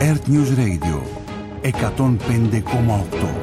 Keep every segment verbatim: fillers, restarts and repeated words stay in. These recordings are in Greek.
Earth News Radio εκατόν πέντε κόμμα οκτώ.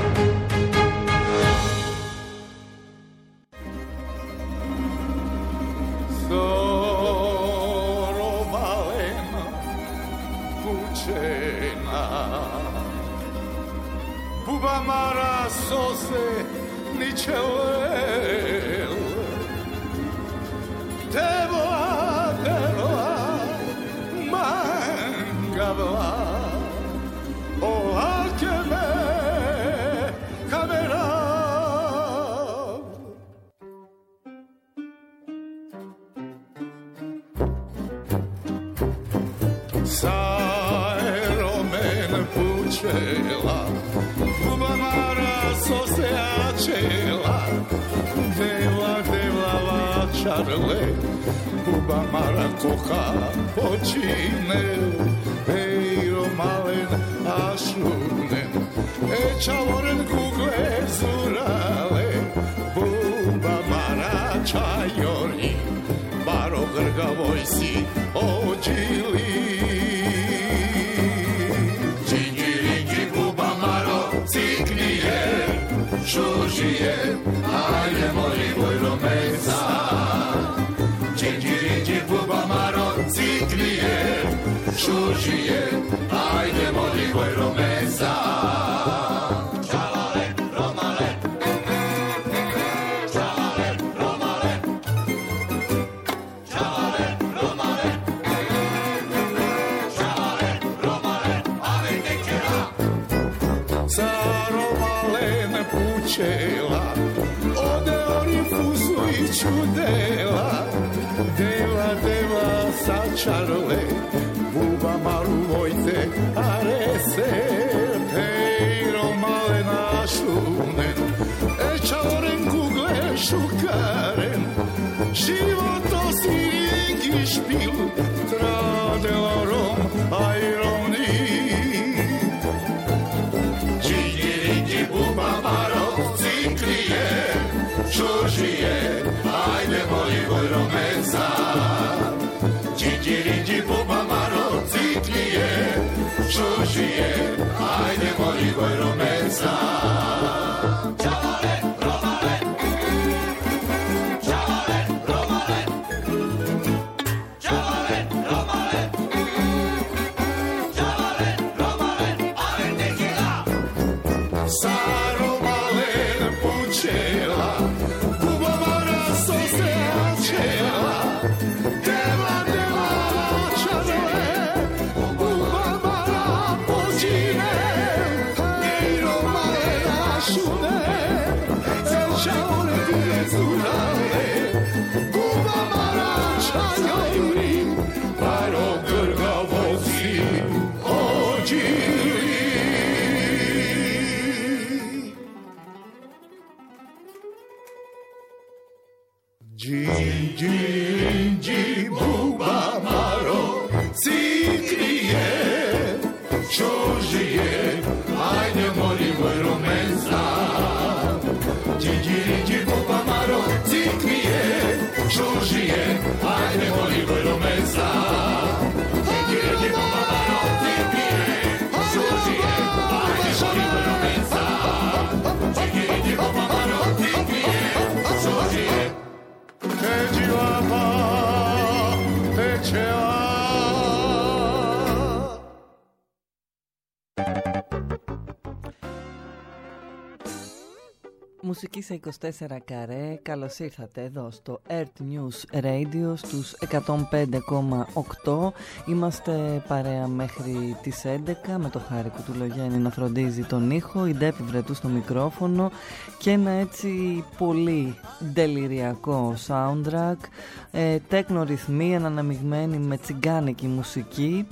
Μουσική σε είκοσι τέσσερα καρέ, καλώς ήρθατε εδώ στο Earth News Radio στους εκατόν πέντε κόμμα οκτώ. Είμαστε παρέα μέχρι τις έντεκα με το Χάρη Κουτουλογέννη να φροντίζει τον ήχο, η Ντέπη Βρετού στο μικρόφωνο και ένα έτσι πολύ ντεληριακό soundtrack, ε, τέκνο ρυθμοί αναναμιγμένη με τσιγκάνικη μουσική.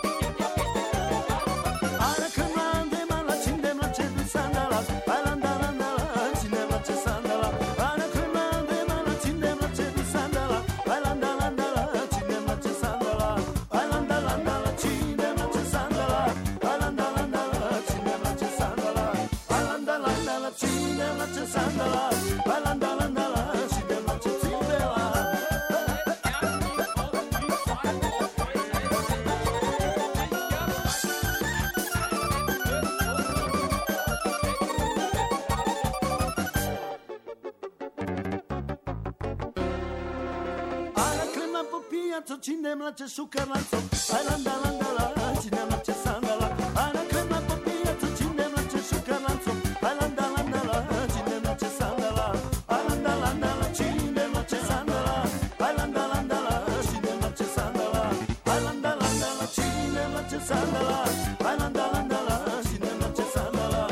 Bailando popijat, cine mlače šukarlaco, aj landa landa la, cine mlače sandala, aj na krema popijat, cine mlače šukarlaco, aj landa landa la, cine mlače sandala, aj landa landa la, cine mlače sandala, aj landa landa la, cine mlače sandala, aj landa landa la, cine mlače sandala, aj landa landa la, cine mlače sandala.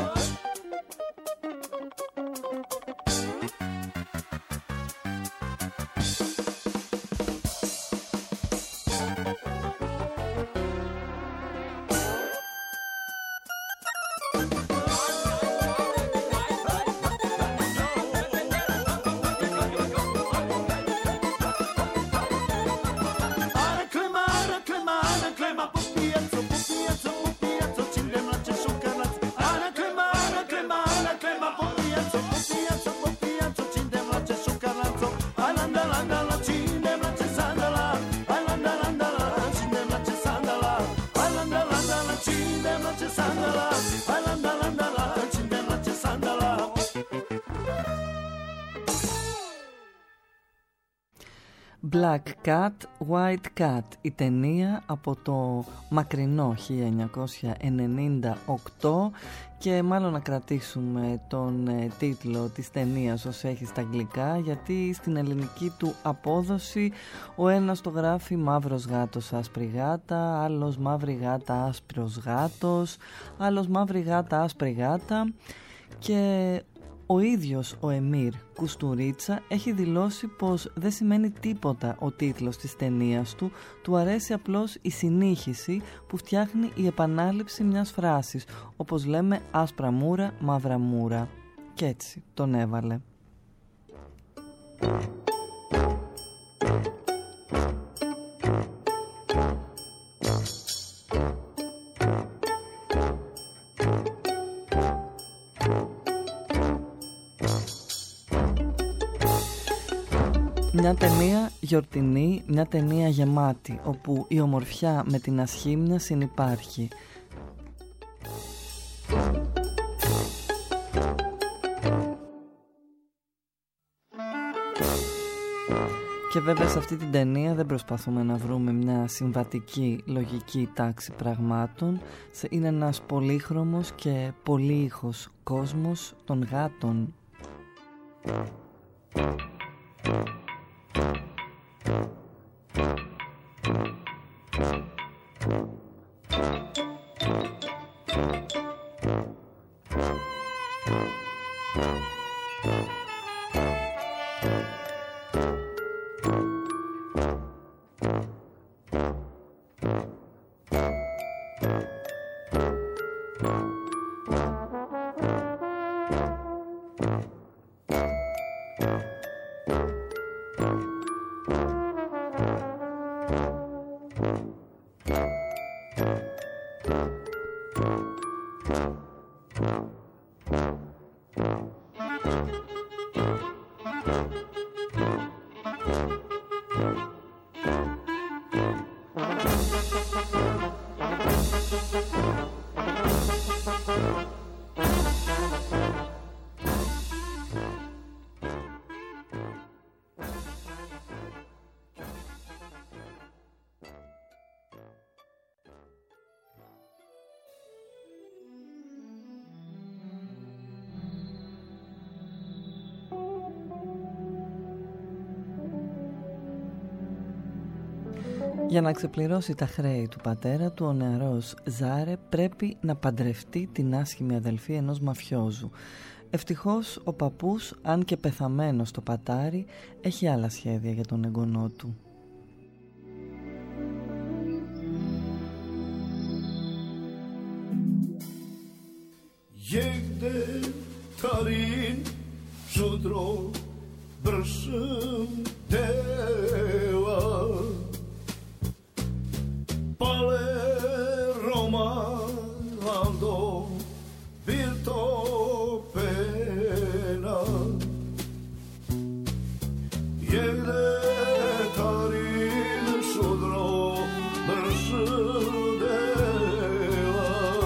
Black Cat, White Cat, η ταινία από το μακρινό χίλια εννιακόσια ενενήντα οκτώ, και μάλλον να κρατήσουμε τον ε, τίτλο της ταινίας ως έχει στα αγγλικά, γιατί στην ελληνική του απόδοση ο ένας το γράφει μαύρος γάτος άσπρη γάτα, άλλος μαύρη γάτα άσπρος γάτος, άλλος μαύρη γάτα άσπρη γάτα, και ο ίδιος ο Εμίρ Κουστουρίτσα έχει δηλώσει πως δεν σημαίνει τίποτα ο τίτλος της ταινίας του, του αρέσει απλώς η συνήχιση που φτιάχνει η επανάληψη μιας φράσης, όπως λέμε άσπρα μούρα, μαύρα μούρα, και έτσι τον έβαλε. Μια ταινία γιορτινή, μια ταινία γεμάτη, όπου η ομορφιά με την ασχήμια συνυπάρχει. Και βέβαια σε αυτή την ταινία δεν προσπαθούμε να βρούμε μια συμβατική λογική τάξη πραγμάτων. Είναι ένας πολύχρωμος και πολύηχος κόσμος των γάτων. Για να ξεπληρώσει τα χρέη του πατέρα του, ο νεαρός Ζάρε πρέπει να παντρευτεί την άσχημη αδελφή ενός μαφιόζου. Ευτυχώς ο παππούς, αν και πεθαμένος στο πατάρι, έχει άλλα σχέδια για τον εγγονό του. Jegde tarin šudro bršem deva Pale Roma ando virto pena Jegde tarin šudro bršem deva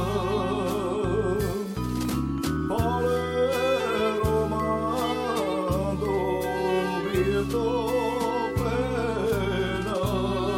Pale Roma ando virto pena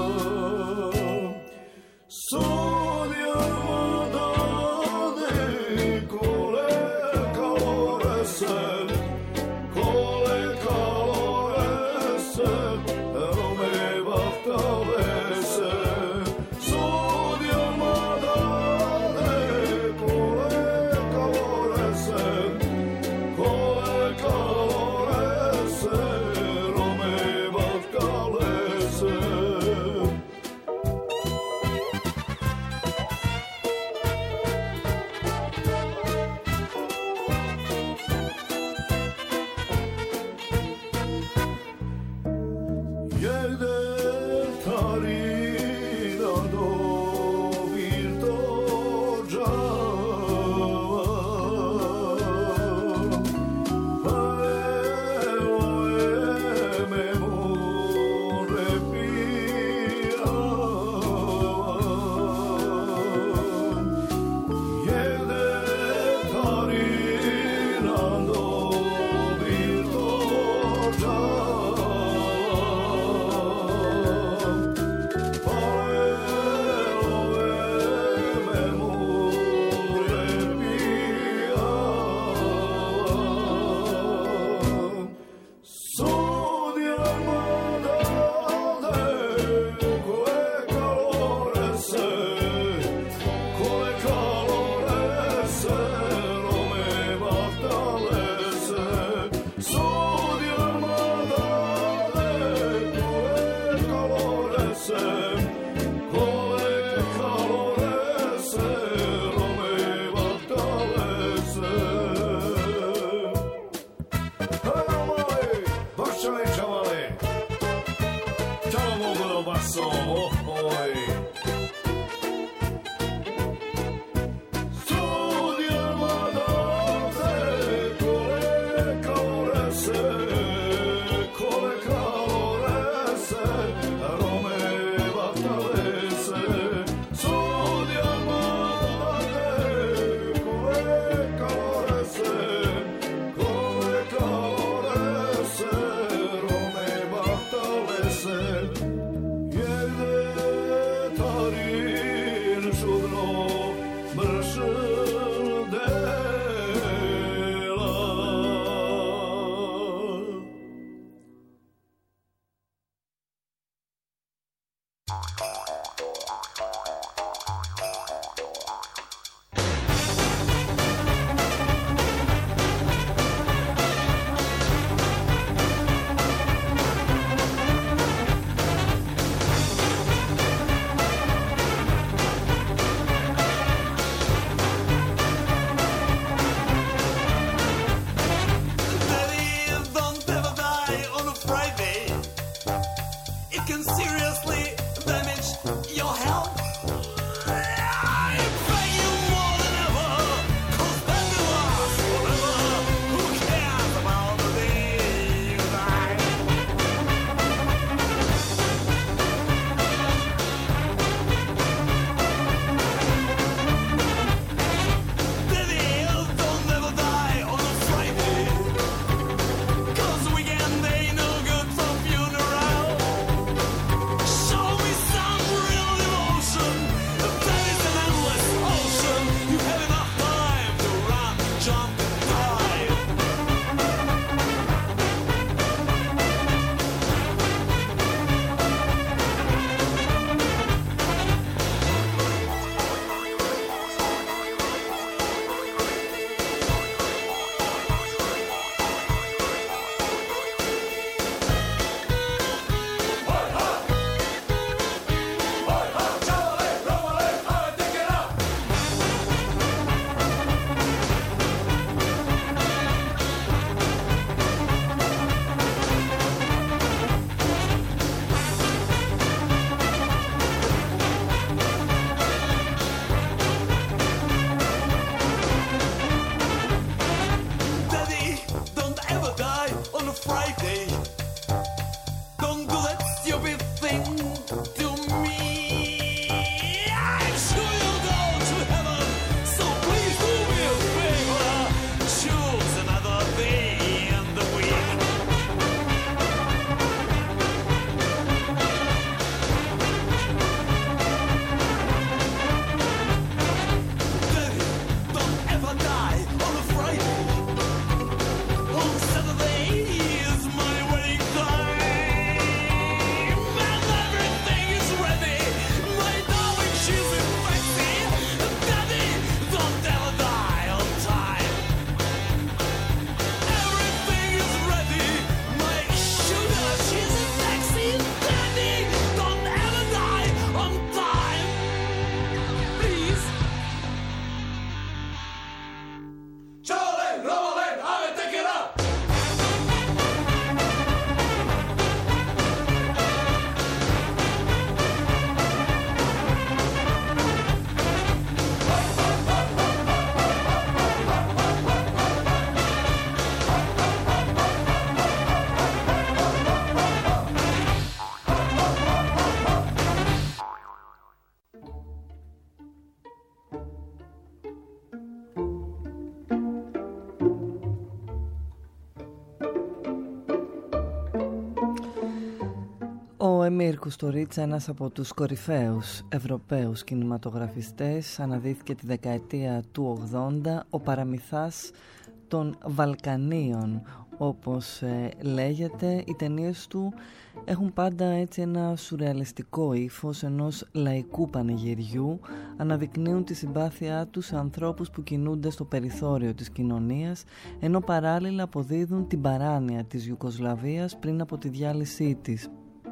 Εμίρ Κουστουρίτσα, ένας από τους κορυφαίους Ευρωπαίους κινηματογραφιστές, αναδύθηκε τη δεκαετία του ογδόντα, ο παραμυθάς των Βαλκανίων, όπως ε, λέγεται. Οι ταινίες του έχουν πάντα έτσι ένα σουρεαλιστικό ύφος ενός λαϊκού πανηγυριού, αναδεικνύουν τη συμπάθειά τους σε ανθρώπους που κινούνται στο περιθώριο της κοινωνίας, ενώ παράλληλα αποδίδουν την παράνοια της Ιουγκοσλαβίας πριν από τη διάλυσή της.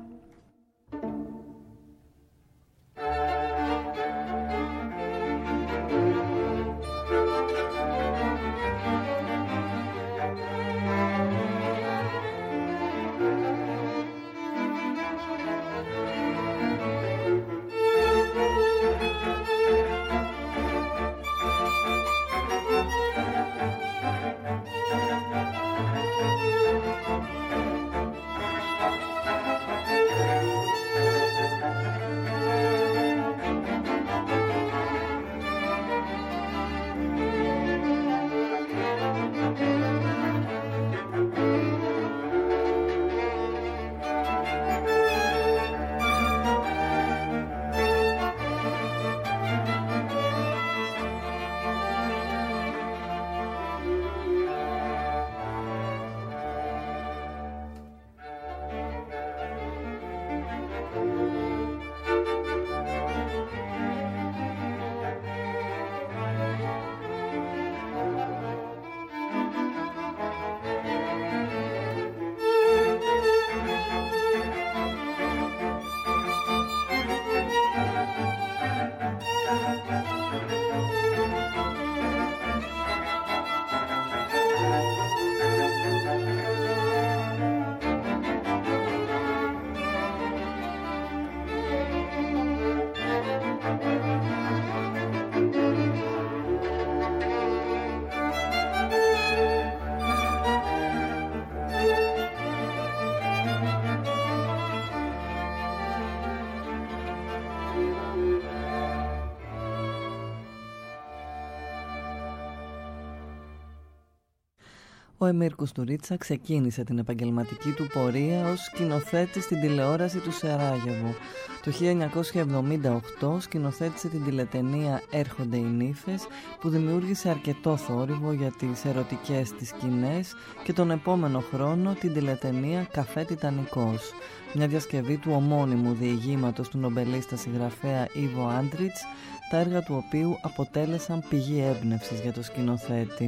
Ο Εμίρ Κουστουρίτσα ξεκίνησε την επαγγελματική του πορεία ως σκηνοθέτης στην τηλεόραση του Σαράγεβο. Το χίλια εννιακόσια εβδομήντα οκτώ σκηνοθέτησε την τηλεταινία «Έρχονται οι νύφες», που δημιούργησε αρκετό θόρυβο για τις ερωτικές της σκηνές, και τον επόμενο χρόνο την τηλεταινία «Καφέ Τιτανικός», μια διασκευή του ομώνυμου διηγήματος του νομπελίστα συγγραφέα Ιβο Άντριτς, τα έργα του οποίου αποτέλεσαν πηγή έμπνευσης για το σκηνοθέτη.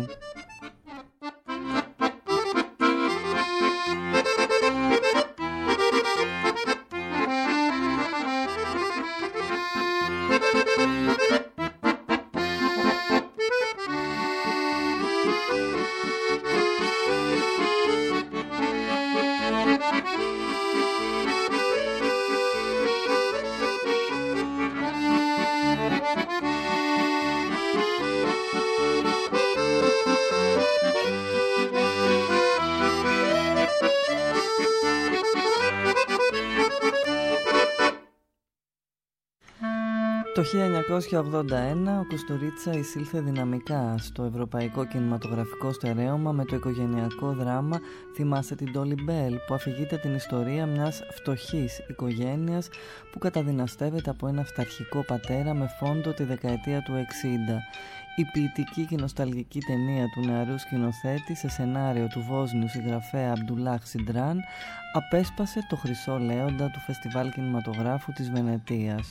Το χίλια εννιακόσια ογδόντα ένα ο Κουστουρίτσα εισήλθε δυναμικά στο ευρωπαϊκό κινηματογραφικό στερέωμα με το οικογενειακό δράμα «Θυμάσαι την Τόλι Μπέλ», που αφηγείται την ιστορία μιας φτωχής οικογένειας που καταδυναστεύεται από ένα αυταρχικό πατέρα με φόντο τη δεκαετία του εξήντα. Η ποιητική και νοσταλγική ταινία του νεαρού σκηνοθέτη σε σενάριο του Βόσνιου συγγραφέα Αμπντουλάχ Σιντράν απέσπασε το χρυσό λέοντα του Φεστιβάλ Κινηματογράφου της Βενετίας.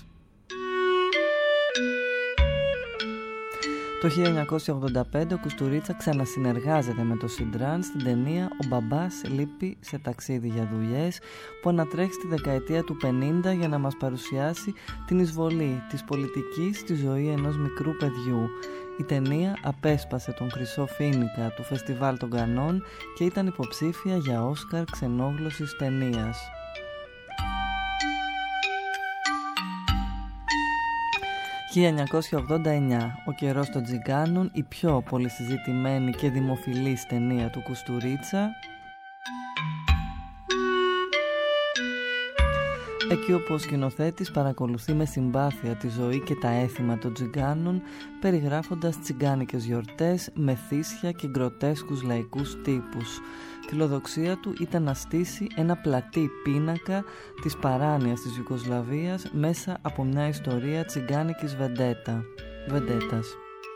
Το χίλια εννιακόσια ογδόντα πέντε ο Κουστουρίτσα ξανασυνεργάζεται με το Σιντράν στην ταινία «Ο μπαμπάς λείπει σε ταξίδι για δουλειές», που ανατρέχει στη δεκαετία του πενήντα για να μας παρουσιάσει την εισβολή της πολιτικής στη ζωή ενός μικρού παιδιού. Η ταινία απέσπασε τον χρυσό φοίνικα του Φεστιβάλ των Κανών και ήταν υποψήφια για Όσκαρ ξενόγλωσης ταινίας. χίλια εννιακόσια ογδόντα εννιά «Ο καιρός των Τζιγκάνων», η πιο πολυσυζητημένη και δημοφιλής ταινία του Κουστουρίτσα. εκεί όπου ο σκηνοθέτης παρακολουθεί με συμπάθεια τη ζωή και τα έθιμα των τσιγκάνων, περιγράφοντας τσιγκάνικες γιορτές, μεθύσια και γκροτέσκους λαϊκούς τύπους. Φιλοδοξία του ήταν να στήσει ένα πλατή πίνακα της παράνοιας της Ιουγκοσλαβίας μέσα από μια ιστορία τσιγκάνικης βεντέτα, βεντέτας.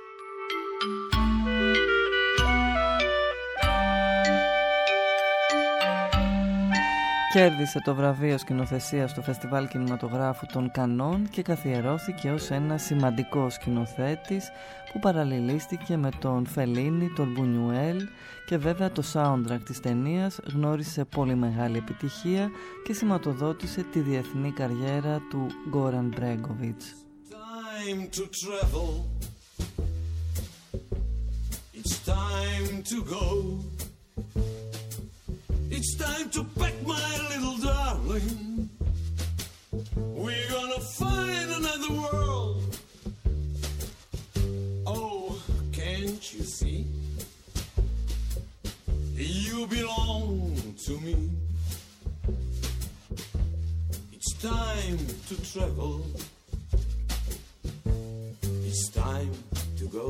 Κέρδισε το βραβείο σκηνοθεσίας στο Φεστιβάλ Κινηματογράφου των Κανών και καθιερώθηκε ως ένα σημαντικό σκηνοθέτης που παραλληλίστηκε με τον Φελίνι, τον Μπουνιουέλ, και βέβαια το soundtrack της ταινίας γνώρισε πολύ μεγάλη επιτυχία και σηματοδότησε τη διεθνή καριέρα του Γκόραν Μπρέγκοβιτς. Time to travel. It's time to go. It's time to pack my little darling. We're gonna find another world. Oh, can't you see? You belong to me. It's time to travel. It's time to go.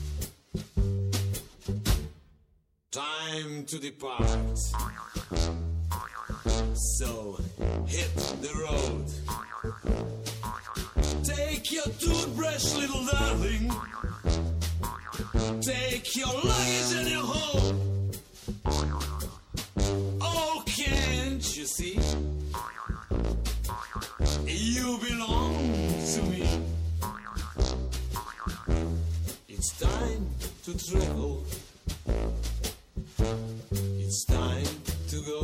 Time to depart. So hit the road. Take your toothbrush, little darling. Take your luggage and your home. Oh, can't you see? You belong to me. It's time to travel. It's time to go.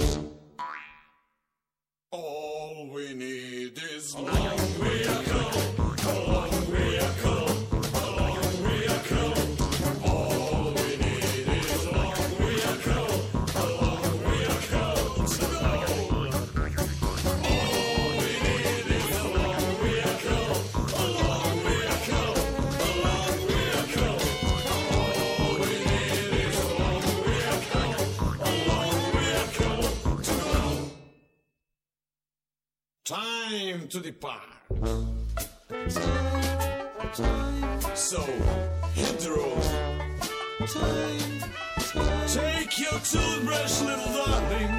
All we need is a long vehicle, a long vehicle, a long vehicle. All we need is a long vehicle, a long vehicle to go. All we need is a long vehicle, a long vehicle, a long vehicle. All we need is a long vehicle, a long vehicle to go. Time to depart. So hit the road. Take your toothbrush, little darling.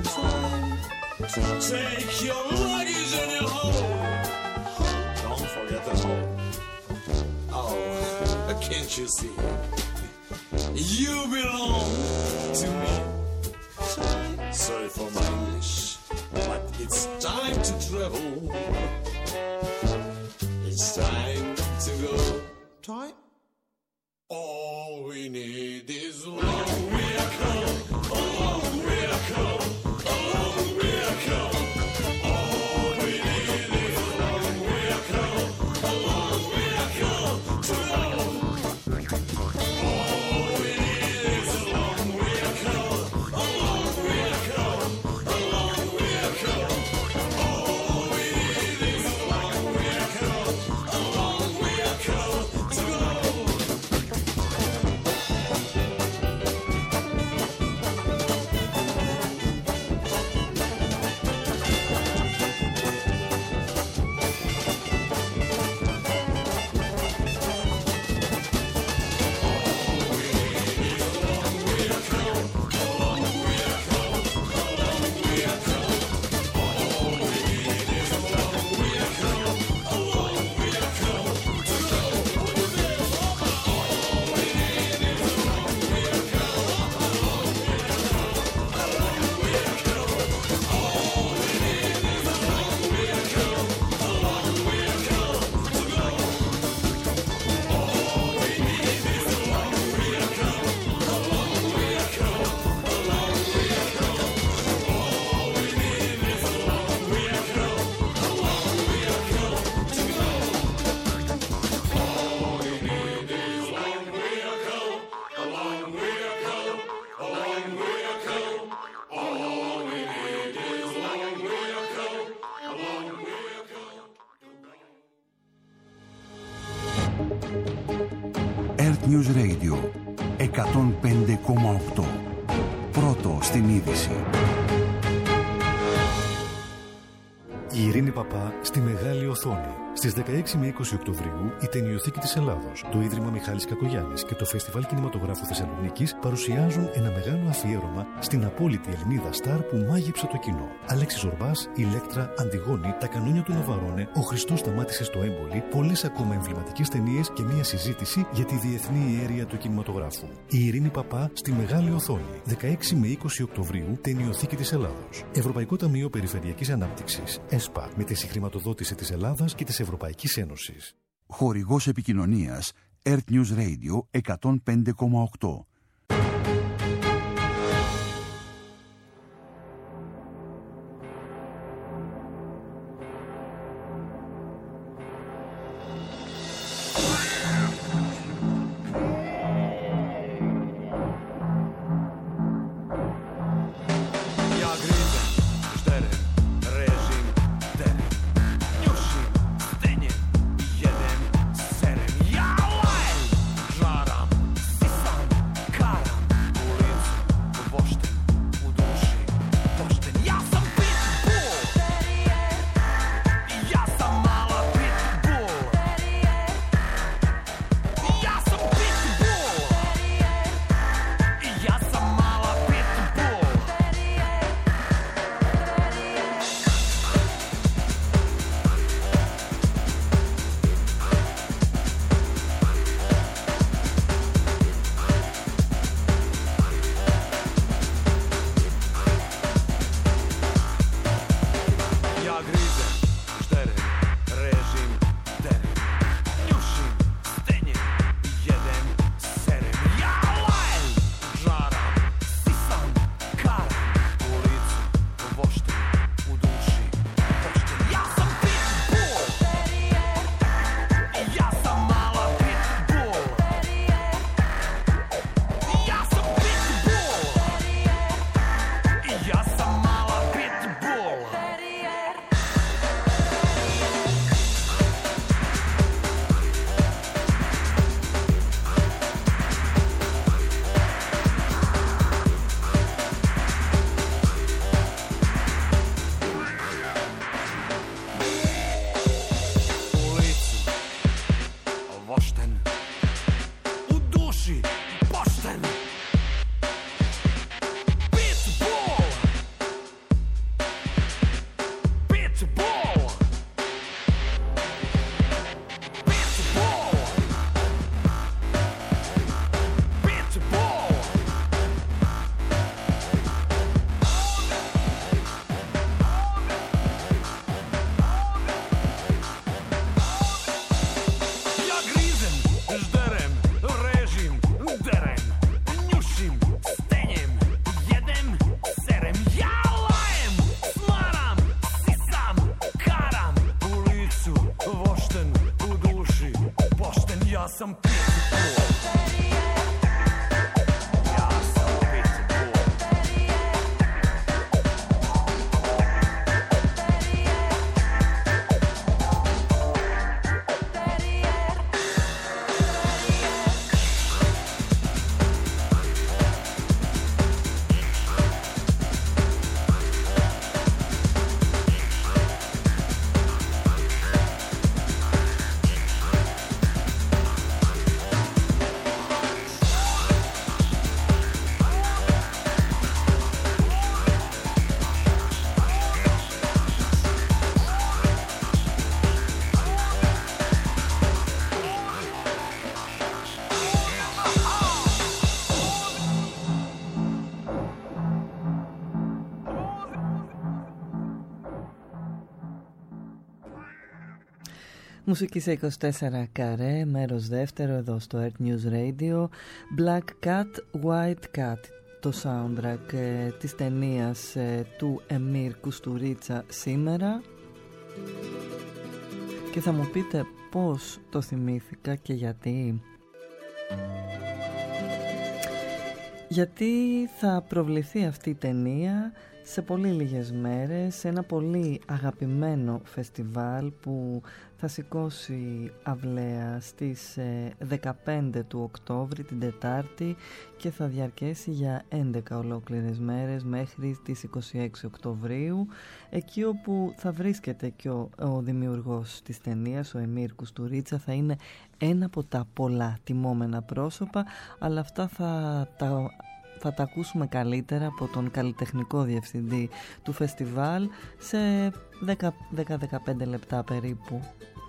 Take your luggage and your home. Don't forget the home. Oh, can't you see? You belong to me. Sorry for my English, but it's time to travel. It's time to go. Time? All we need is a long vehicle, a long vehicle, a long vehicle. All we need is a long vehicle, a long vehicle to go. All we need is a long vehicle, a long vehicle, a long vehicle. All we need is a long vehicle, a long vehicle to go. Earth News Radio εκατόν πέντε κόμμα οκτώ. Πρώτο στην είδηση. Η Ειρήνη Παπά στη μεγάλη οθόνη. Στις δεκαέξι με είκοσι Οκτωβρίου η Ταινιοθήκη της Ελλάδος, το Ίδρυμα Μιχάλης Κακογιάννης και το Φεστιβάλ Κινηματογράφου Θεσσαλονίκης παρουσιάζουν ένα μεγάλο αφιέρωμα στην απόλυτη Ελληνίδα στάρ που μάγεψε το κοινό. Αλέξης Ζορμπάς, Ηλέκτρα, Αντιγόνη, Τα κανόνια του Ναβαρώνε, Ο Χριστός σταμάτησε στο έμπολι, πολλές ακόμα εμβληματικές ταινίες και μια συζήτηση για τη διεθνή ιέρεια του κινηματογράφου. Η Ειρήνη Παπά στη μεγάλη οθόνη. δεκαέξι με είκοσι Οκτωβρίου, Ταινιοθήκη της Ελλάδος. Ευρωπαϊκό Ταμείο Περιφερειακής Ανάπτυξης. ΕΣΠΑ, με τη συγχρηματοδότηση της Ελλάδας και της Ευρωπαϊκής Ένωσης. Χορηγός επικοινωνίας Earth News Radio εκατόν πέντε κόμμα οκτώ. Μουσική σε είκοσι τέσσερα καρέ, μέρος δεύτερο εδώ στο Earth News Radio. Black Cat, White Cat, το soundtrack ε, της ταινίας ε, του Εμίρ Κουστουρίτσα σήμερα. Και θα μου πείτε πώς το θυμήθηκα και γιατί. Γιατί θα προβληθεί αυτή η ταινία σε πολύ λίγες μέρες, σε ένα πολύ αγαπημένο φεστιβάλ που θα σηκώσει αυλαία στις δεκαπέντε του Οκτώβρη, την Τετάρτη, και θα διαρκέσει για έντεκα ολόκληρες μέρες μέχρι τις είκοσι έξι Οκτωβρίου, εκεί όπου θα βρίσκεται και ο, ο δημιουργός της ταινίας, ο Εμίρ Κουστουρίτσα. Θα είναι ένα από τα πολλά τιμόμενα πρόσωπα, αλλά αυτά θα τα... θα τα ακούσουμε καλύτερα από τον καλλιτεχνικό διευθυντή του φεστιβάλ σε δέκα με δεκαπέντε λεπτά περίπου.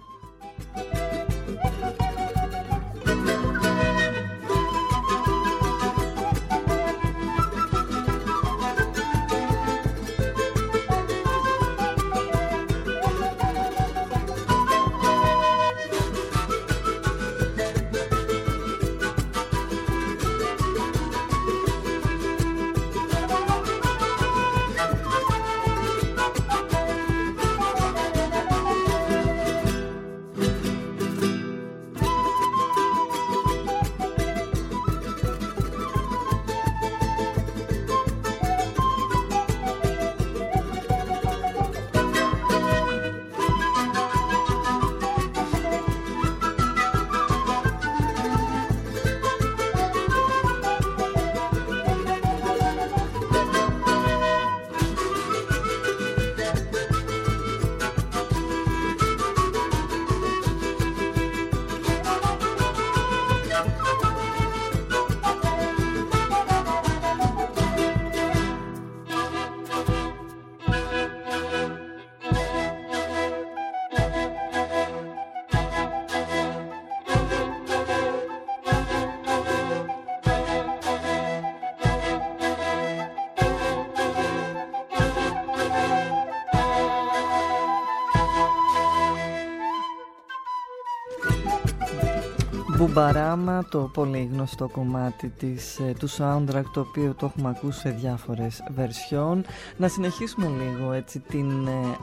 Μπουμπαράμα, το πολύ γνωστό κομμάτι της, του soundtrack, το οποίο το έχουμε ακούσει σε διάφορες βερσιόν. Να συνεχίσουμε λίγο έτσι την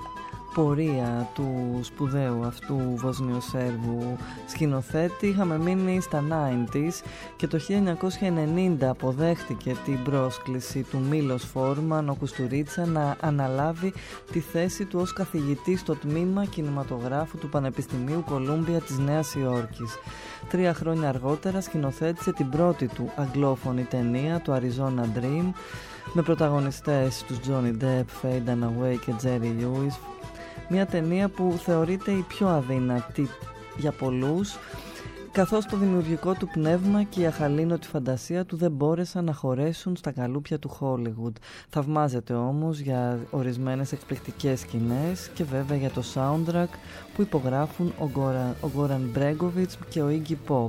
πορεία του σπουδαίου αυτού Βοσνιοσέρβου σκηνοθέτη. Είχαμε μείνει στα ενενήντα και το χίλια εννιακόσια ενενήντα αποδέχτηκε την πρόσκληση του Μίλος Φόρμαν, ο Κουστουρίτσα, να αναλάβει τη θέση του ως καθηγητή στο τμήμα κινηματογράφου του Πανεπιστημίου Κολούμπια της Νέας Υόρκης. Τρία χρόνια αργότερα σκηνοθέτησε την πρώτη του αγγλόφωνη ταινία, το Arizona Dream, με πρωταγωνιστές τους Johnny Depp, Faye Dunaway και Jerry Lewis. Μια ταινία που θεωρείται η πιο αδύνατη για πολλούς, καθώς το δημιουργικό του πνεύμα και η αχαλήνωτη φαντασία του δεν μπόρεσαν να χωρέσουν στα καλούπια του Hollywood. Θαυμάζεται όμως για ορισμένες εκπληκτικές σκηνές και βέβαια για το soundtrack που υπογράφουν ο Goran, ο Goran Bregovic και ο Iggy Pop.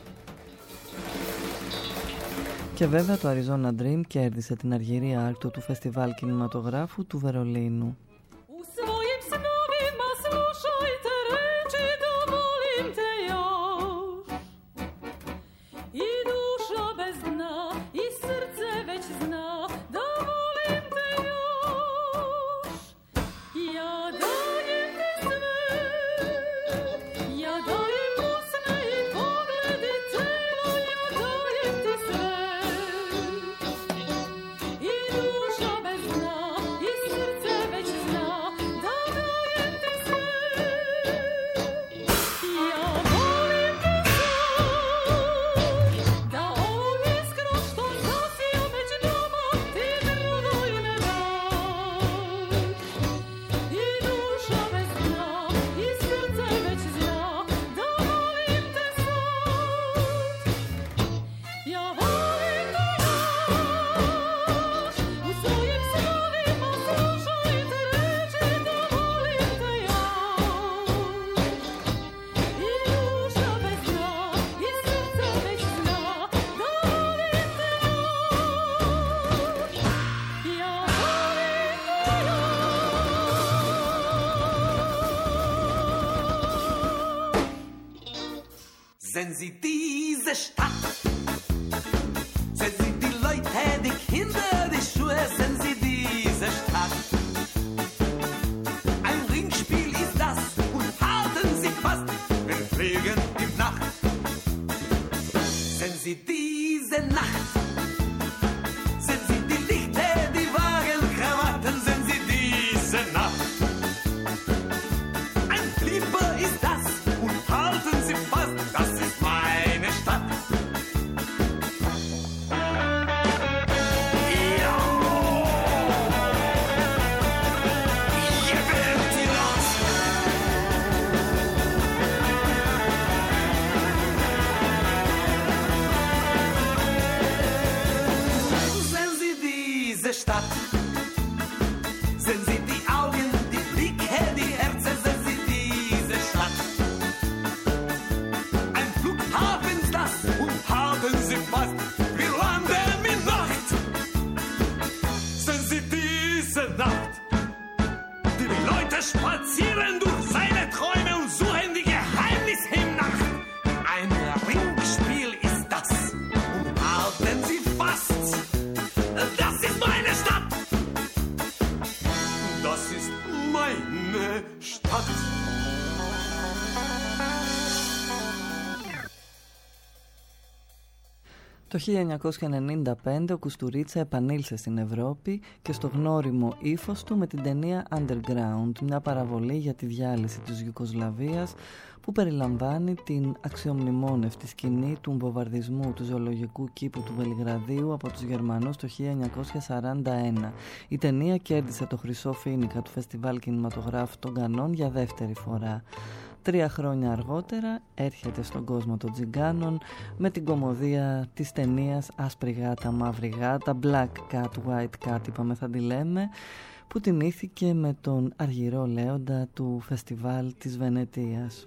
Και βέβαια το Arizona Dream κέρδισε την αργυρή άρκτο του Φεστιβάλ Κινηματογράφου του Βερολίνου. Sind sie diese Stadt? Sind sie die Leute, die Kinder, die Schuhe? Sind sie diese Stadt? Ein Ringspiel ist das und halten sich fast, wenn fliegen die Nacht. Sind sie diese Nacht? Sind sie die Lichter, die Wagenkrawatt? Stadt. Sind sie die Augen, die Blicke, die Herzen, sind sie diese Stadt. Ein Flughafen ist das und haben sie fast, wir landen in Nacht. Sind sie diese Nacht. Die Leute spazieren durch seine Träume und suchen die Geheimnisse im Nacht. Ein Ringspiel ist das und halten sie fast. Das ist meine Stadt. Das ist meine Stadt. Το χίλια εννιακόσια ενενήντα πέντε ο Κουστουρίτσα επανήλθε στην Ευρώπη και στο γνώριμο ύφος του με την ταινία Underground, μια παραβολή για τη διάλυση της Ιουγκοσλαβίας που περιλαμβάνει την αξιομνημόνευτη σκηνή του βομβαρδισμού του ζωολογικού κήπου του Βελιγραδίου από τους Γερμανούς το χίλια εννιακόσια σαράντα ένα. Η ταινία κέρδισε το Χρυσό Φοίνικα του Φεστιβάλ Κινηματογράφου των Κανών για δεύτερη φορά. Τρία χρόνια αργότερα έρχεται στον κόσμο των τζιγκάνων με την κωμωδία της ταινίας Άσπρη γάτα, μαύρη γάτα, Black Cat, White Cat είπαμε θα τη λέμε, που τιμήθηκε με τον Αργυρό Λέοντα του Φεστιβάλ της Βενετίας.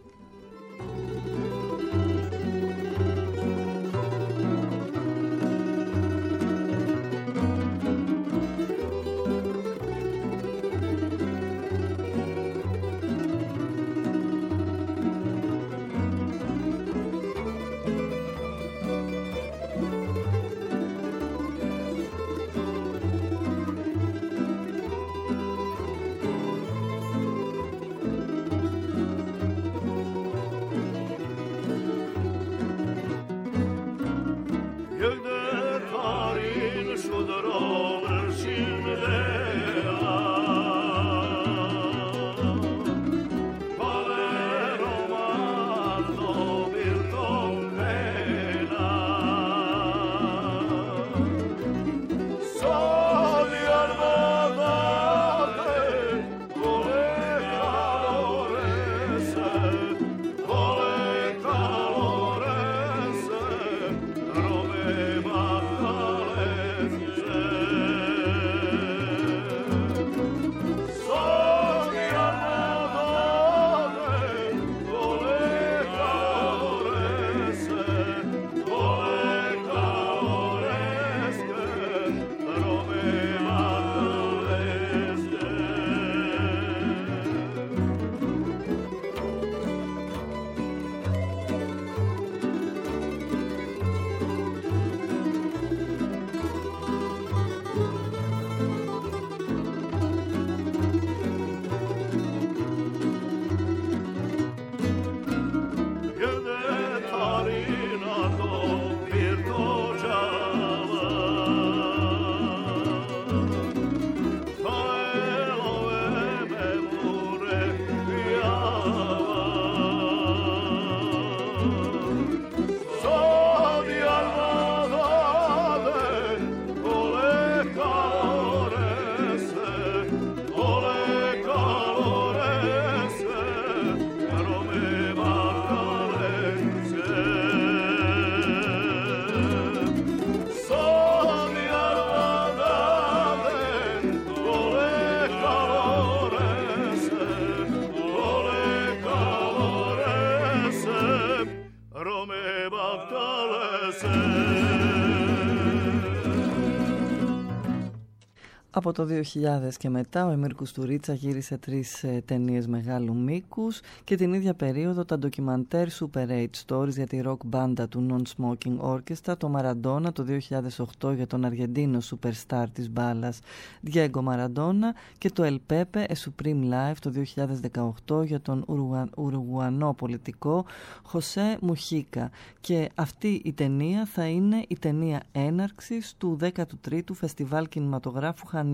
Από το δύο χιλιάδες και μετά ο Εμίρ Κουστουρίτσα γύρισε τρεις ε, ταινίες μεγάλου μήκους και την ίδια περίοδο τα ντοκιμαντέρ Super eight Stories για τη rock μπάντα του Non-Smoking Orchestra, το Maradona το δύο χιλιάδες οκτώ για τον Αργεντίνο superstar της μπάλας Diego Maradona και το El Pepe A Supreme Life το δύο χιλιάδες δεκαοκτώ για τον Ουρουγουανό πολιτικό José Mujica. Και αυτή η ταινία θα είναι η ταινία έναρξης του δέκατου τρίτου Φεστιβάλ Κινηματογράφου Χανίων.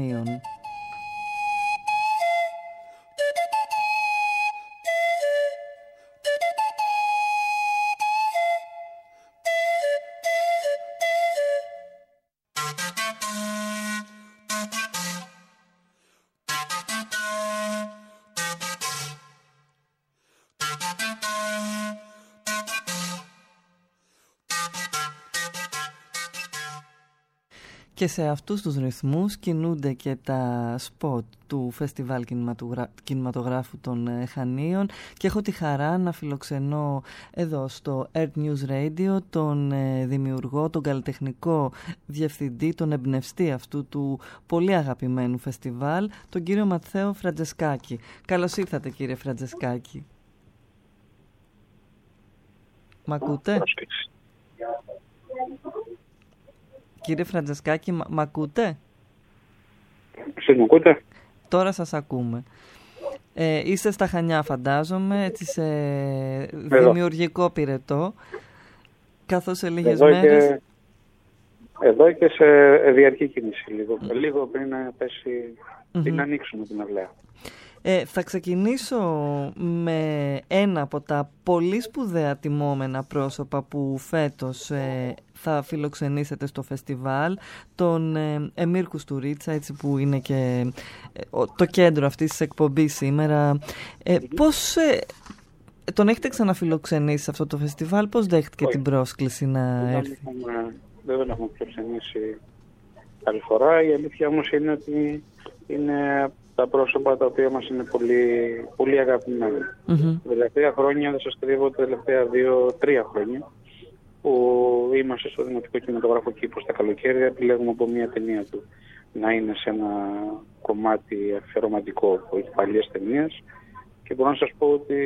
Και σε αυτούς τους ρυθμούς κινούνται και τα σποτ του Φεστιβάλ Κινηματογρα... Κινηματογράφου των Χανίων και έχω τη χαρά να φιλοξενώ εδώ στο Earth News Radio τον δημιουργό, τον καλλιτεχνικό διευθυντή, τον εμπνευστή αυτού του πολύ αγαπημένου φεστιβάλ, τον κύριο Ματθαίο Φραντζεσκάκη. Καλώς ήρθατε, κύριε Φραντζεσκάκη. Μ' ακούτε? Κύριε Φραντζεσκάκη, μ' μ' ακούτε? Σας μ' ακούτε? Τώρα σας ακούμε. Ε, είστε στα Χανιά, φαντάζομαι, έτσι σε Εδώ. Δημιουργικό πυρετό, καθώς σε λίγες Εδώ μέρες... Και, εδώ και σε διαρκή κίνηση λίγο, mm. λίγο πριν να πέσει, mm-hmm. πριν να ανοίξουμε την αυλαία. Ε, θα ξεκινήσω με ένα από τα πολύ σπουδαία τιμόμενα πρόσωπα που φέτος ε, θα φιλοξενήσετε στο φεστιβάλ, τον ε, Εμίρ Κουστουρίτσα, έτσι που είναι και ε, το κέντρο αυτής της εκπομπής σήμερα. Ε, πώς ε, τον έχετε ξαναφιλοξενήσει σε αυτό το φεστιβάλ, πώς δέχτηκε Όχι. την πρόσκληση να δεν έρθει? Έχουμε, δεν τον έχουμε φιλοξενήσει άλλη φορά. Η αλήθεια όμως είναι ότι είναι τα πρόσωπα τα οποία μας είναι πολύ, πολύ αγαπημένα. Mm-hmm. Τα τελευταία χρόνια, δεν σας κρύβω, τα τελευταία δύο-τρία χρόνια που είμαστε στο Δημοτικό Κινηματογράφο Κήπο στα καλοκαίρια, επιλέγουμε από μια ταινία του να είναι σε ένα κομμάτι αφιερωματικό που έχει παλιές ταινίες και μπορώ να σας πω ότι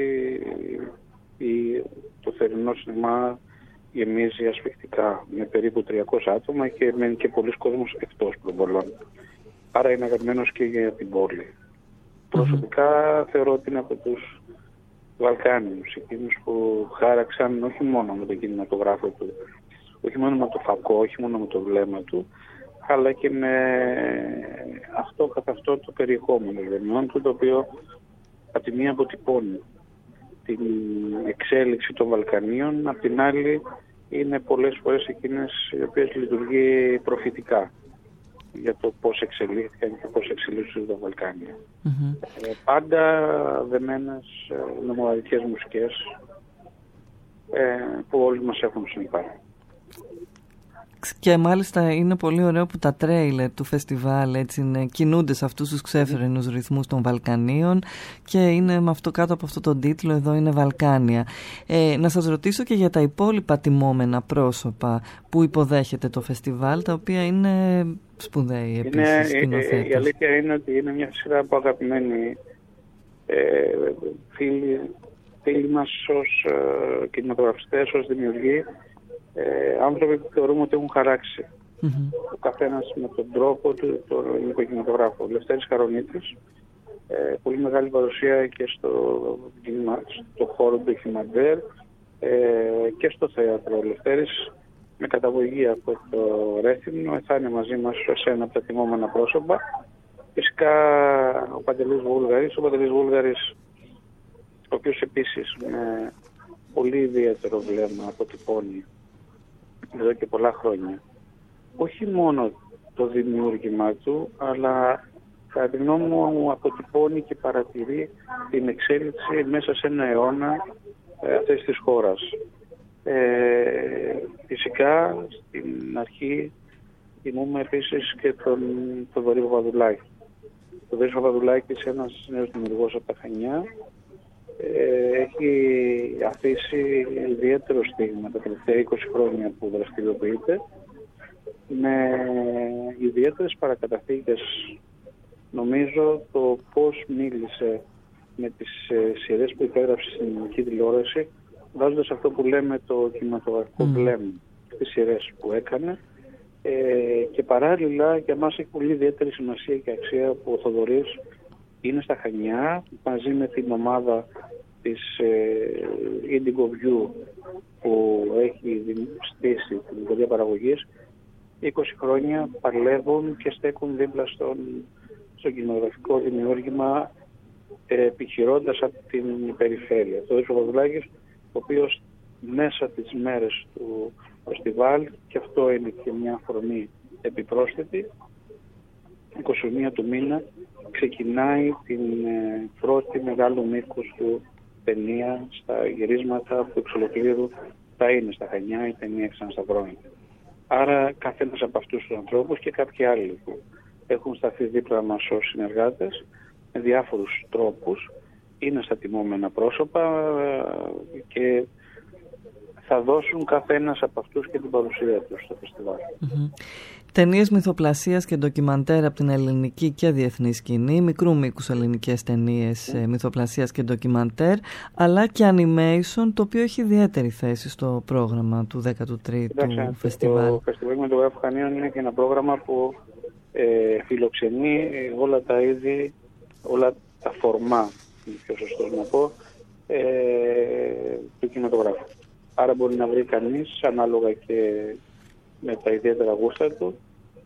η, το θερινό σινεμά γεμίζει ασφιχτικά με περίπου τριακόσια άτομα και μένει και πολλοί κόσμος εκτός προβολών. Άρα είναι αγαπημένος και για την πόλη. Mm-hmm. Προσωπικά θεωρώ ότι είναι από τους Βαλκάνιους, εκείνους που χάραξαν όχι μόνο με τον κινηματογράφο του, όχι μόνο με το φακό, όχι μόνο με το βλέμμα του, αλλά και με αυτό καθ' αυτό το περιεχόμενο ταινιών του, το οποίο από τη μία αποτυπώνει την εξέλιξη των Βαλκανίων, απ' την άλλη είναι πολλές φορές εκείνες οι οποίες λειτουργεί προφητικά για το πώς εξελίχθηκαν και πώς εξελίχθηκαν τα Βαλκάνια. Mm-hmm. Ε, πάντα δεμένες ε, με μοναδικές μουσικές ε, που όλοι μας έχουν συνυπάρει. Και μάλιστα είναι πολύ ωραίο που τα τρέιλερ του φεστιβάλ έτσι είναι, κινούνται σε αυτούς τους ξέφρενους ρυθμούς των Βαλκανίων και είναι με αυτό, κάτω από αυτό τον τίτλο εδώ είναι Βαλκάνια. Ε, να σας ρωτήσω και για τα υπόλοιπα τιμόμενα πρόσωπα που υποδέχεται το φεστιβάλ, τα οποία είναι σπουδαίοι επίσης σκηνοθέτες. Η αλήθεια είναι ότι είναι μια σειρά από αγαπημένοι ε, φίλοι, φίλοι μας ως ε, κινηματογραφιστές, ως δημιουργοί, Ε, άνθρωποι που θεωρούμε ότι έχουν χαράξει. Mm-hmm. Ο καθένας με τον τρόπο του, το ελληνικό κινηματογράφο. Ο Λευτέρης Χαρονίτης, ε, πολύ μεγάλη παρουσία και στο, στο χώρο του ντοκιμαντέρ ε, και στο θέατρο. Ο Λευτέρης με καταγωγή από το Ρέθυμνο θα είναι μαζί μας σε ένα από τα τιμόμενα πρόσωπα. Φυσικά ο Παντελής Βούλγαρης, ο Παντελής Βούλγαρης, ο οποίος επίσης με πολύ ιδιαίτερο βλέμμα αποτυπώνει εδώ και πολλά χρόνια όχι μόνο το δημιούργημά του, αλλά κατά τη γνώμη μου αποτυπώνει και παρατηρεί την εξέλιξη μέσα σε ένα αιώνα ε, αυτής της χώρας. Ε, φυσικά στην αρχή θυμούμε επίσης και τον Θοδωρή Παπαδουλάκη. Ο Θοδωρής Παπαδουλάκης, ένας νέος δημιουργός από τα Χανιά, έχει αφήσει ιδιαίτερο στίγμα τα τελευταία είκοσι χρόνια που δραστηριοποιείται, με ιδιαίτερες παρακαταθήκες. Νομίζω το πώς μίλησε με τις σειρές που υπέγραψε στην ελληνική τηλεόραση, βάζοντας αυτό που λέμε το κινηματογραφικό βλέμμα mm. στις σειρές που έκανε, ε, και παράλληλα για μας έχει πολύ ιδιαίτερη σημασία και αξία που ο Θοδωρής είναι στα Χανιά μαζί με την ομάδα της ε, Indigo View που έχει στήσει την εταιρεία παραγωγής. είκοσι χρόνια παλεύουν και στέκουν δίπλα στον, στο κινηματογραφικό δημιούργημα, ε, επιχειρώντας από την περιφέρεια. Το Δέσπο Παπαδουλάκης, ο οποίος μέσα τις μέρες του φεστιβάλ, και αυτό είναι και μια αφορμή επιπρόσθετη, είκοσι μία του μήνα ξεκινάει την ε, πρώτη μεγάλου μήκους του ταινία στα γυρίσματα του εξ ολοκλήρου θα είναι στα Χανιά η ταινία Ξανασταυρώνεται. Άρα καθένας από αυτούς τους ανθρώπους και κάποιοι άλλοι που έχουν σταθεί δίπλα μας ως συνεργάτες με διάφορους τρόπους είναι στα τιμόμενα πρόσωπα και θα δώσουν καθένας από αυτούς και την παρουσία τους στο φεστιβάλ. Mm-hmm. Ταινίες μυθοπλασίας και ντοκιμαντέρ από την ελληνική και διεθνή σκηνή, μικρού μήκους ελληνικές ταινίες mm. μυθοπλασίας και ντοκιμαντέρ, αλλά και animation, το οποίο έχει ιδιαίτερη θέση στο πρόγραμμα του δέκατου τρίτου Κοιτάξτε, φεστιβάλ. Το Φεστιβάλ Κινηματογράφου Χανίων είναι και ένα πρόγραμμα που ε, φιλοξενεί όλα τα είδη, όλα τα φορμά, είναι πιο σωστό να πω, ε, του κινηματογράφου. Άρα μπορεί να βρει κανείς, ανάλογα και με τα ιδιαίτερα γούστα του,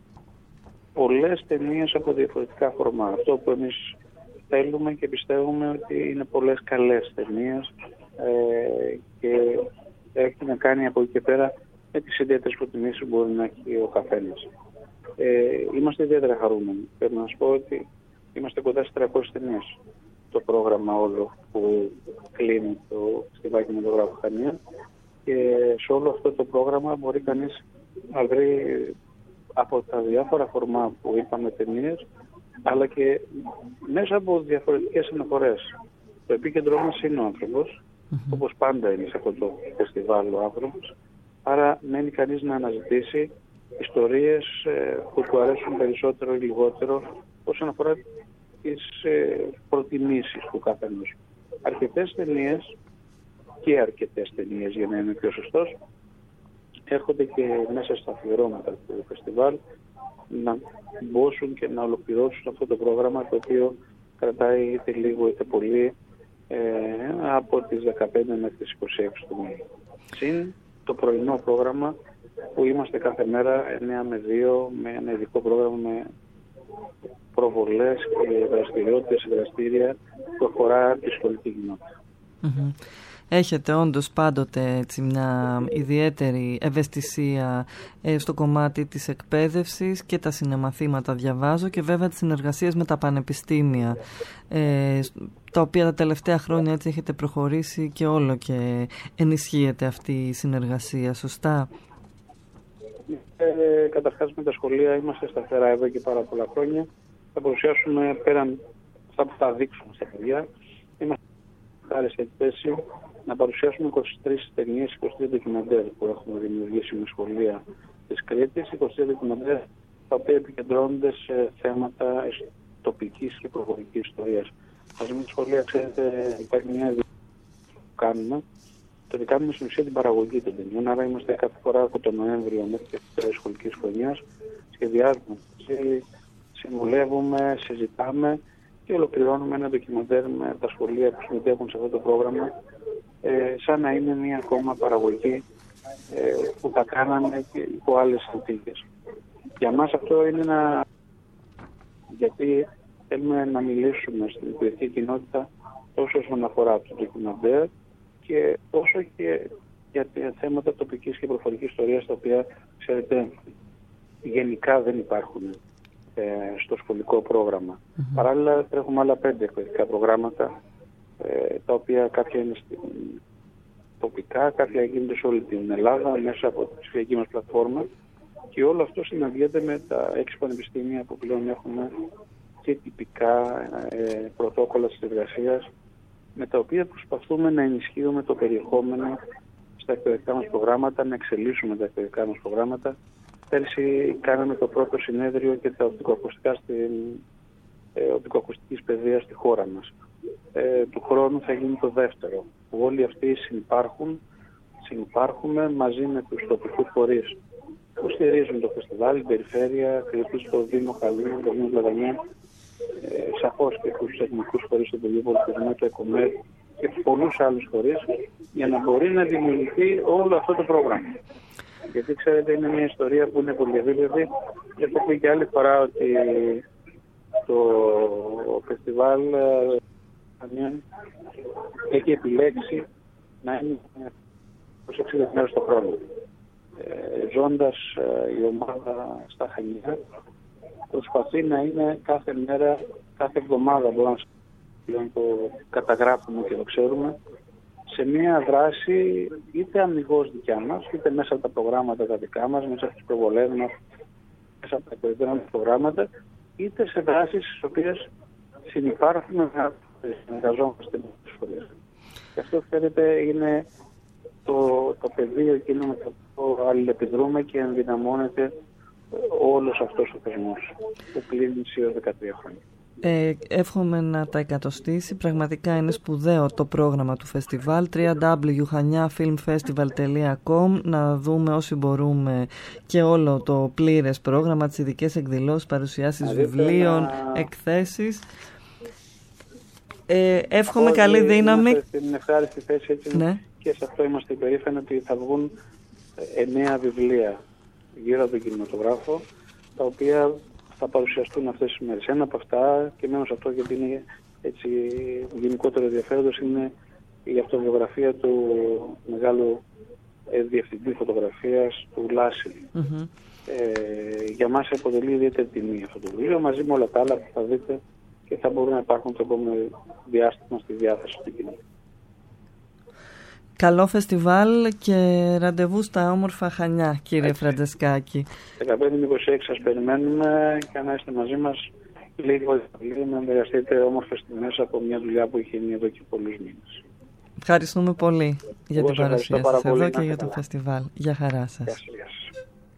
πολλές ταινίες από διαφορετικά φορμά. Αυτό που εμείς θέλουμε και πιστεύουμε ότι είναι πολλές καλές ταινίες ε, και έχει να κάνει από εκεί και πέρα με τις ιδιαίτερες προτιμήσεις που μπορεί να έχει ο καθένας. Ε, είμαστε ιδιαίτερα χαρούμενοι. Πρέπει να σας πω ότι είμαστε κοντά στις τριακόσιες ταινίες το πρόγραμμα όλο που κλείνει το Φεστιβάλ Κινηματογράφου Χανίων, και σε όλο αυτό το πρόγραμμα μπορεί κανείς να βρει από τα διάφορα φορμά που είπαμε ταινίες, αλλά και μέσα από διαφορετικές αναφορές. Το επίκεντρό μας είναι ο άνθρωπος, mm-hmm. όπως πάντα είναι σε αυτό το φεστιβάλ ο άνθρωπος, άρα μένει κανείς να αναζητήσει ιστορίες ε, που του αρέσουν περισσότερο ή λιγότερο όσον αφορά τις ε, προτιμήσεις του καθενός. Αρκετές ταινίες και αρκετές ταινίες, για να είμαι πιο σωστός, έρχονται και μέσα στα αφιερώματα του φεστιβάλ να μπώσουν και να ολοκληρώσουν αυτό το πρόγραμμα, το οποίο κρατάει είτε λίγο είτε πολύ ε, από τις δεκαπέντε μέχρι τις είκοσι έξι του μήνα. Συν το πρωινό πρόγραμμα που είμαστε κάθε μέρα εννιά με δύο με ένα ειδικό πρόγραμμα με προβολές και δραστηριότητες, δραστήρια που αφορά τη σχολική κοινότητα. Mm-hmm. Έχετε όντως πάντοτε έτσι, μια ιδιαίτερη ευαισθησία ε, στο κομμάτι της εκπαίδευσης και τα συνεμαθήματα διαβάζω, και βέβαια τις συνεργασίες με τα πανεπιστήμια, ε, τα οποία τα τελευταία χρόνια έτσι έχετε προχωρήσει και όλο και ενισχύεται αυτή η συνεργασία, σωστά? Ε, καταρχάς με τα σχολεία είμαστε σταθερά εδώ και πάρα πολλά χρόνια. Θα παρουσιάσουμε πέραν αυτά που θα δείξουμε στα παιδιά. Είμαστε χάρη σε θέση να παρουσιάσουμε είκοσι τρεις ταινίες, είκοσι τρία ντοκιμαντέρ που έχουμε δημιουργήσει με σχολεία της Κρήτης, είκοσι τρία ντοκιμαντέρ τα οποία επικεντρώνονται σε θέματα τοπικής και προβολικής ιστορίας. Μαζί με τη σχολεία, ξέρετε, υπάρχει μια δουλειά που κάνουμε. Το ότι κάνουμε στην ουσία την παραγωγή των ταινιών, άρα είμαστε κάθε φορά από τον Νοέμβριο μέχρι και τη σχολική χρονιά, σχεδιάζουμε, συμβουλεύουμε, συζητάμε και ολοκληρώνουμε ένα ντοκιμαντέρ με τα σχολεία που συμμετέχουν σε αυτό το πρόγραμμα, ε, σαν να είναι μια ακόμα παραγωγή ε, που θα κάναμε και υπό άλλες συνθήκες. Για μας αυτό είναι ένα... γιατί θέλουμε να μιλήσουμε στην υπηρετική κοινότητα τόσο όσον αφορά το ντοκιμαντέρ και όσο και για τα θέματα τοπικής και προφορικής ιστορίας, τα οποία, ξέρετε, γενικά δεν υπάρχουν ε, στο σχολικό πρόγραμμα. Mm-hmm. Παράλληλα, έχουμε άλλα πέντε εκπαιδευτικά προγράμματα, ε, τα οποία κάποια είναι στην τοπικά, κάποια γίνονται σε όλη την Ελλάδα μέσα από τη ψηφιακή μας πλατφόρμα, και όλο αυτό συναντιέται με τα έξι πανεπιστήμια που πλέον έχουμε και τυπικά ε, πρωτόκολλα συνεργασίας, με τα οποία προσπαθούμε να ενισχύουμε το περιεχόμενο στα εκπαιδευτικά μας προγράμματα, να εξελίσσουμε τα εκπαιδευτικά μας προγράμματα. Πέρσι κάναμε το πρώτο συνέδριο και τα οπτικοακουστικά στην ε, οπτικοακουστικής παιδείας στη χώρα μας. Ε, του χρόνου θα γίνει το δεύτερο, που όλοι αυτοί συνυπάρχουν, συνυπάρχουμε μαζί με τους τοπικούς φορείς που στηρίζουν το φεστιβάλ, την περιφέρεια, κυρίως το Δήμο Χαλίου, το Δήμο Πλατανιά, ε, σαφώς και τους εθνικούς φορείς του Υπουργείου Πολιτισμού, το ΕΚΟΜΕΡ και τους πολλούς άλλους φορείς, για να μπορεί να δημιουργηθεί όλο αυτό το πρόγραμμα. Γιατί ξέρετε, είναι μια ιστορία που είναι πολύ ευήλωτη. Έχω πει και άλλη φορά ότι το φεστιβάλ ε, έχει επιλέξει να είναι προς εξήντα μέρες το χρόνο. Ε, ζώντας ε, η ομάδα στα Χανιά, προσπαθεί να είναι κάθε μέρα, κάθε εβδομάδα, μπορούμε να το καταγράφουμε και το ξέρουμε, σε μια δράση είτε αμυγός δικιά μας, είτε μέσα από τα προγράμματα τα δικά μας, μέσα από τις προβολές μας, μέσα από τα εκπαιδευτικά προγράμματα, είτε σε δράσεις στις οποίες συνυπάρχουμε, συνεργαζόμαστε με τις σχολές. Και αυτό φαίνεται είναι το, το πεδίο εκείνο με το οποίο αλληλεπιδρούμε και ενδυναμώνεται όλος αυτός ο θεσμός που κλείνει σε δεκατρία χρόνια. Ε, εύχομαι να τα εκατοστήσει. Πραγματικά είναι σπουδαίο το πρόγραμμα του φεστιβάλ. double-u double-u double-u τελεία χανιά φιλμ φεστιβάλ τελεία κομ. Να δούμε όσοι μπορούμε και όλο το πλήρες πρόγραμμα, τις ειδικές εκδηλώσεις, παρουσιάσεις βιβλίων, να... εκθέσεις. Ε, εύχομαι Όλοι καλή δύναμη. Στην ευχάριστη θέση έτσι, ναι. Και σε αυτό είμαστε υπερήφανοι ότι θα βγουν εννέα βιβλία γύρω από τον κινηματογράφο, τα οποία θα παρουσιαστούν αυτές τις μέρες. Ένα από αυτά, και μένω σε αυτό γιατί είναι έτσι γενικότερο ενδιαφέροντος, είναι η αυτοβιογραφία του μεγάλου ε, διευθυντή φωτογραφίας του Λάσιν. Mm-hmm. Ε, για μας αποτελεί ιδιαίτερη τιμή αυτό το βιβλίο, μαζί με όλα τα άλλα που θα δείτε και θα μπορούν να υπάρχουν το επόμενο διάστημα στη διάθεση του κοινού. Καλό φεστιβάλ και ραντεβού στα όμορφα Χανιά, κύριε Έτσι. Φραντζεσκάκη. δεκαπέντε με είκοσι έξι σας περιμένουμε και να είστε μαζί μας λίγο, λίγο να μοιραστείτε όμορφες στιγμές από μια δουλειά που είχε γίνει εδώ και πολλούς μήνες. Ευχαριστούμε πολύ για Εγώ την παρουσία σας εδώ και για το φεστιβάλ. Γεια χαρά σας. Γεια σας, γεια σας.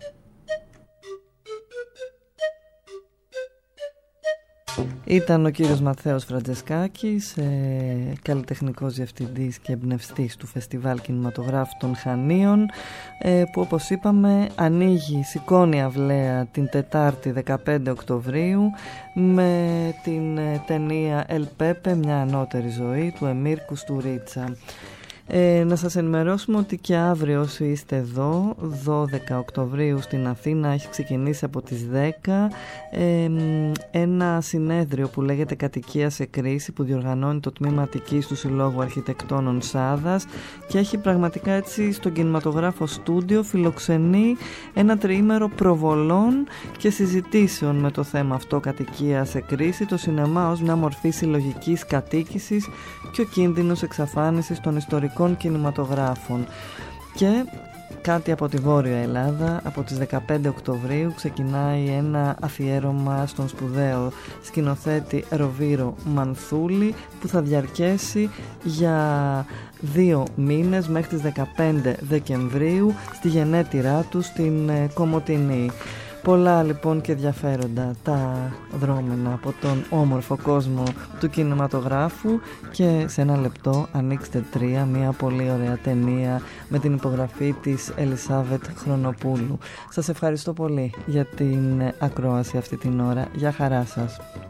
Ήταν ο κύριος Μαθαίος Φραντζεσκάκης, ε, καλλιτεχνικός διευθυντής και εμπνευστής του Φεστιβάλ Κινηματογράφου των Χανίων, ε, που όπως είπαμε ανοίγει, σηκώνει αυλαία την Τετάρτη δεκαπέντε Οκτωβρίου με την ε, ταινία «Ελ Πέπε, μια ανώτερη ζωή» του Εμίρ Κουστουρίτσα. Ε, να σας ενημερώσουμε ότι και αύριο όσοι είστε εδώ, δώδεκα Οκτωβρίου στην Αθήνα, έχει ξεκινήσει από τις δέκα ε, ένα συνέδριο που λέγεται «Κατοικία σε κρίση», που διοργανώνει το τμήμα Αττικής του Συλλόγου Αρχιτεκτόνων Σάδας και έχει πραγματικά έτσι στον κινηματογράφο στούντιο φιλοξενεί ένα τριήμερο προβολών και συζητήσεων με το θέμα αυτό, κατοικία σε κρίση, το σινεμά ως μια μορφή συλλογικής κατοίκησης και ο κίνδυνος εξαφάνισης των ιστορικών κινηματογράφων. Και κάτι από τη Βόρεια Ελλάδα, από τις δεκαπέντε Οκτωβρίου ξεκινάει ένα αφιέρωμα στον σπουδαίο σκηνοθέτη Ροβίρο Μανθούλη, που θα διαρκέσει για δύο μήνες μέχρι τις δεκαπέντε Δεκεμβρίου στη γενέτειρά του στην Κομοτηνή. Πολλά λοιπόν και ενδιαφέροντα τα δρόμενα από τον όμορφο κόσμο του κινηματογράφου, και σε ένα λεπτό ανοίξτε τρία, μια πολύ ωραία ταινία με την υπογραφή της Ελισάβετ Χρονοπούλου. Σας ευχαριστώ πολύ για την ακρόαση αυτή την ώρα. Γεια χαρά σας.